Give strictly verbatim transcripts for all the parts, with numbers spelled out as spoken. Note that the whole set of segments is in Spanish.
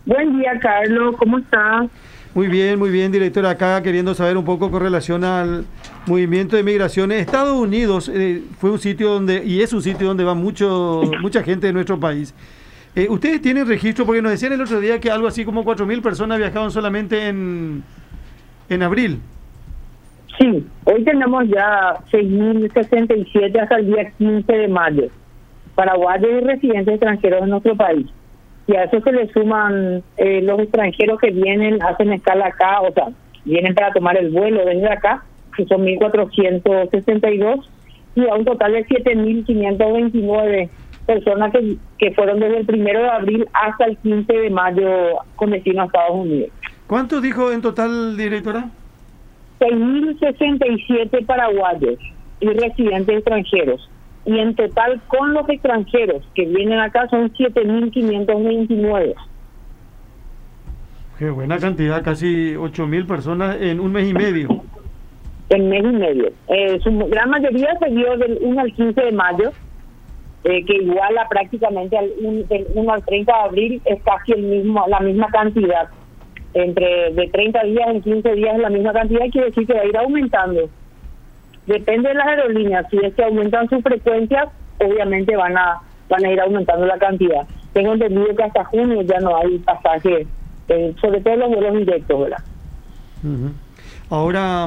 Buen día, Carlos, ¿cómo estás? Muy bien, muy bien, director. Acá queriendo saber un poco con relación al movimiento de migraciones. Estados Unidos eh, fue un sitio donde, y es un sitio donde va mucho, mucha gente de nuestro país. Eh, ¿Ustedes tienen registro? Porque nos decían el otro día que algo así como cuatro mil personas viajaban solamente en, en abril. Sí, hoy tenemos ya seis mil sesenta y siete hasta el día quince de mayo, paraguayos y residentes extranjeros en nuestro país. Y a eso se le suman eh, los extranjeros que vienen, hacen escala acá, o sea, vienen para tomar el vuelo desde acá, que son mil cuatrocientos sesenta y dos, y a un total de siete mil quinientos veintinueve personas que, que fueron desde el primero de abril hasta el quince de mayo con destino a Estados Unidos. ¿Cuánto dijo en total, directora? seis mil sesenta y siete paraguayos y residentes extranjeros. Y en total con los extranjeros que vienen acá son siete mil quinientos veintinueve. Qué buena cantidad, casi ocho mil personas en un mes y medio. En mes y medio. Eh, su gran mayoría se dio del uno al quince de mayo, eh, que iguala prácticamente al un, del uno al treinta de abril, es casi el mismo, la misma cantidad. Entre de treinta días en quince días es la misma cantidad, quiere decir que va a ir aumentando. Depende de las aerolíneas, si es que aumentan sus frecuencias, obviamente van a van a ir aumentando la cantidad. Tengo entendido que hasta junio ya no hay pasaje, eh, sobre todo los vuelos directos, ¿verdad? Uh-huh. Ahora,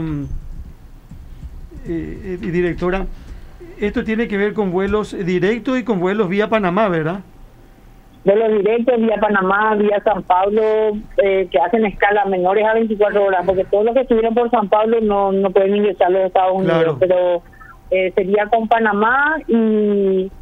eh, eh, directora, esto tiene que ver con vuelos directos y con vuelos vía Panamá, ¿verdad? Vuelos directos vía Panamá, vía San Pablo, eh, que hacen escala menores a veinticuatro horas, porque todos los que estuvieron por San Pablo no, no pueden ingresar a los Estados Unidos, claro. Pero eh, sería con Panamá y,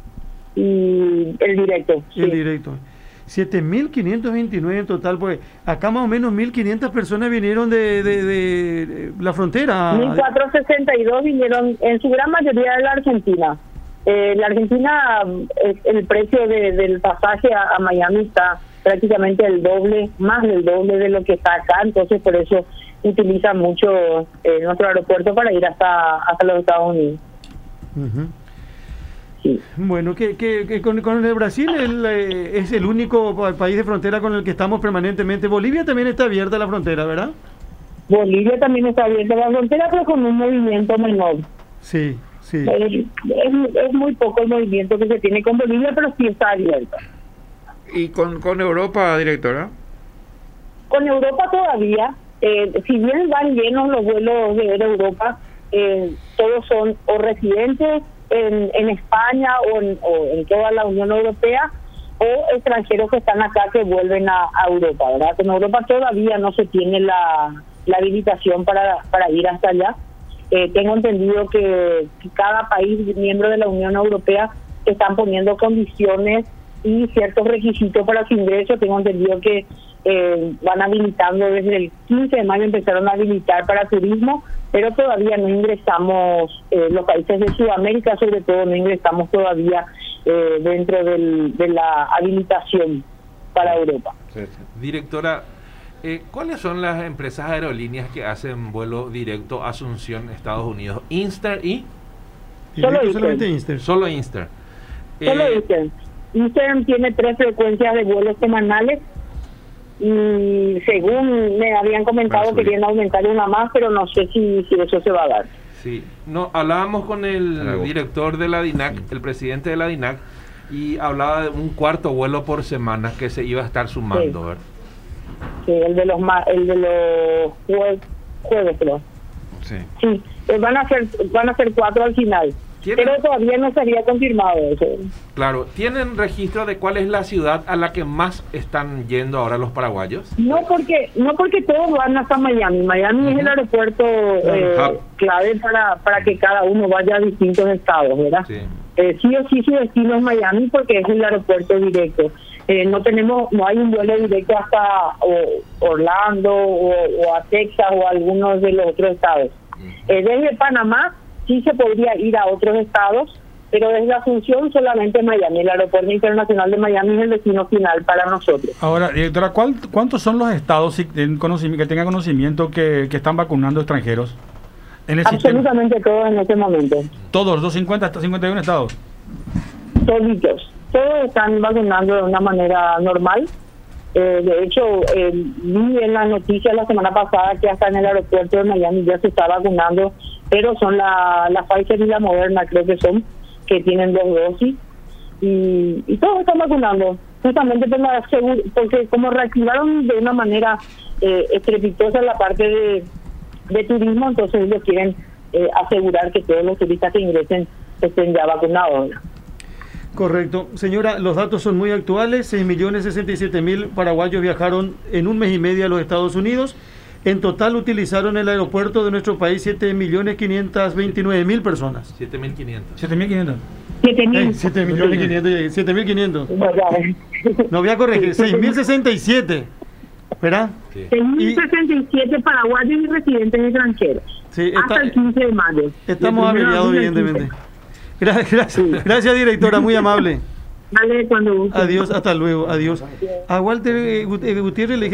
y el directo. El sí. directo. siete mil quinientos veintinueve en total, pues acá más o menos mil quinientas personas vinieron de, de, de, de la frontera. mil cuatrocientos sesenta y dos vinieron, en su gran mayoría de la Argentina. Eh, la Argentina, eh, el precio de, del pasaje a, a Miami está prácticamente el doble, más del doble de lo que está acá, entonces por eso utilizan mucho eh, nuestro aeropuerto para ir hasta hasta los Estados Unidos. Uh-huh. Sí. Bueno, que, que, que con, con el Brasil el, eh, es el único país de frontera con el que estamos permanentemente. Bolivia también está abierta la frontera, ¿verdad? Bolivia también está abierta la frontera, pero con un movimiento menor. Sí. Sí. Es, es, es muy poco el movimiento que se tiene con Bolivia, pero sí está abierta. ¿Y con, con Europa, directora? Con Europa todavía, eh, si bien van llenos los vuelos de Europa, eh, todos son o residentes en, en España o en, o en toda la Unión Europea, o extranjeros que están acá que vuelven a, a Europa, ¿verdad? Con Europa todavía no se tiene la, la habilitación para, para ir hasta allá. Eh, tengo entendido que, que cada país miembro de la Unión Europea están poniendo condiciones y ciertos requisitos para su ingreso. Tengo entendido que eh, van habilitando desde el quince de mayo, empezaron a habilitar para turismo, pero todavía no ingresamos, eh, los países de Sudamérica sobre todo, no ingresamos todavía eh, dentro del, de la habilitación para Europa. Sí, sí. Directora, Eh, ¿cuáles son las empresas aerolíneas que hacen vuelo directo Asunción, Estados Unidos? Inster y... Solo solamente Inster. Solo Inster. Solo Eh, Inster. Inster tiene tres frecuencias de vuelos semanales y según me habían comentado querían aumentar una más, pero no sé si, si eso se va a dar. Sí, no, hablábamos con el Algo. director de la DINAC, sí. el presidente de la DINAC, y hablaba de un cuarto vuelo por semana que se iba a estar sumando, Sí. ¿verdad? Sí, el de los ma el de los jueves, jueves creo. Sí. Sí, eh, van a ser van a ser cuatro al final, ¿Tienen? pero todavía no se había confirmado eso. Claro, ¿tienen registro de cuál es la ciudad a la que más están yendo ahora los paraguayos? No porque no porque todos van hasta Miami. Miami uh-huh. es el aeropuerto eh, clave para para que cada uno vaya a distintos estados, ¿verdad? Sí. Eh, sí o sí su destino es Miami porque es el aeropuerto directo. Eh, no tenemos, no hay un vuelo directo hasta o, Orlando o, o a Texas o a algunos de los otros estados. Uh-huh. Eh, desde Panamá sí se podría ir a otros estados, pero desde Asunción solamente Miami. El aeropuerto internacional de Miami es el destino final para nosotros. Ahora, directora, ¿cuál, ¿cuántos son los estados si, en conocimiento, que tengan conocimiento que, que están vacunando extranjeros? En el Absolutamente sistema? Todos en este momento. ¿Todos, los cincuenta hasta cincuenta y uno estados? Toditos. Todos están vacunando de una manera normal Eh, de hecho, eh, vi en las noticias la semana pasada que hasta en el aeropuerto de Miami ya se está vacunando, pero son la, la Pfizer y la Moderna, creo que son, que tienen dos dosis, y, y todos están vacunando, justamente por la segur- porque como reactivaron de una manera eh, estrepitosa la parte de, de turismo, entonces ellos quieren eh, asegurar que todos los turistas que ingresen estén ya vacunados, ¿verdad? Correcto. Señora, los datos son muy actuales. seis millones sesenta y siete mil paraguayos viajaron en un mes y medio a los Estados Unidos. En total utilizaron el aeropuerto de nuestro país siete millones quinientos veintinueve mil personas. siete mil quinientos. siete mil quinientos. siete mil. siete millones quinientos. siete mil quinientos. No voy a corregir. seis mil sesenta y siete. ¿Verdad? Sí. seis mil sesenta y siete paraguayos y residentes extranjeros. Sí, hasta está- el quince de mayo. Estamos El primero de abreviados, abril al evidentemente. quince. Gracias, gracias, gracias, directora, muy amable. Dale cuando guste. Adiós, hasta luego, adiós. A Walter eh, Gut- eh, Gutiérrez le